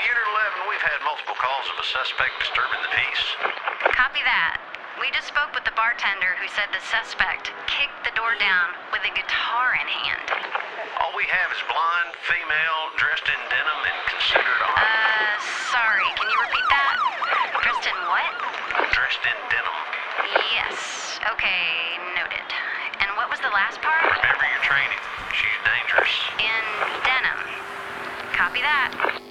Unit 11, we've had multiple calls of a suspect disturbing the peace. Copy that. We just spoke with the bartender who said the suspect kicked the door down with a guitar in hand. All we have is blonde, female, dressed in denim, and considered armed. Sorry, can you repeat that? Dressed in what? Dressed in denim. Yes. Okay, noted. And what was the last part? Remember your training. She's dangerous. In denim. Copy that.